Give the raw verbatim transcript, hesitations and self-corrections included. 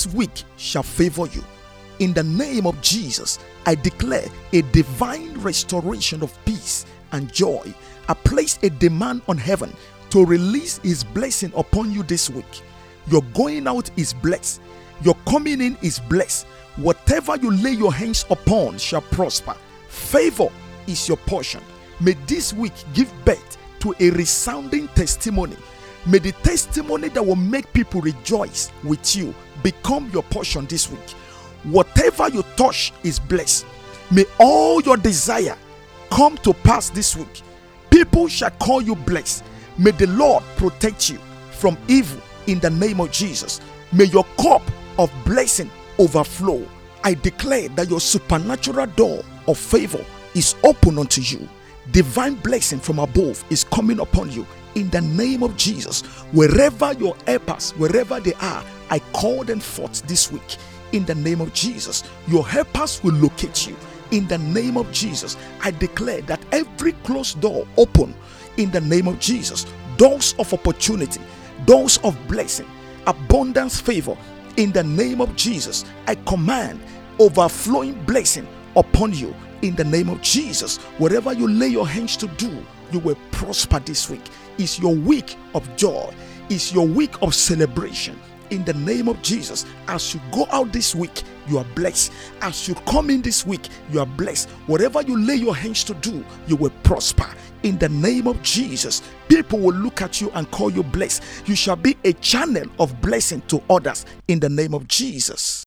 this week shall favor you. In the name of Jesus, I declare a divine restoration of peace and joy. I place a demand on heaven to release his blessing upon you this week. Your going out is blessed. Your coming in is blessed. Whatever you lay your hands upon shall prosper. Favor is your portion. May this week give birth to a resounding testimony. May the testimony that will make people rejoice with you become your portion this week. Whatever you touch is blessed. May all your desire come to pass this week. People shall call you blessed. May the Lord protect you from evil in the name of Jesus. May your cup of blessing overflow. I declare that your supernatural door of favor is open unto you. Divine blessing from above is coming upon you in the name of Jesus. Wherever your helpers, wherever they are, I call them forth this week in the name of Jesus. Your helpers will locate you in the name of Jesus. I declare that every closed door open in the name of Jesus. Doors of opportunity, doors of blessing, abundance, favor in the name of Jesus. I command overflowing blessing upon you in the name of Jesus. Wherever you lay your hands to do, you will prosper this week. It's your week of joy. It's your week of celebration. In the name of Jesus, as you go out this week, you are blessed. As you come in this week, you are blessed. Whatever you lay your hands to do, you will prosper. In the name of Jesus, people will look at you and call you blessed. You shall be a channel of blessing to others in the name of Jesus.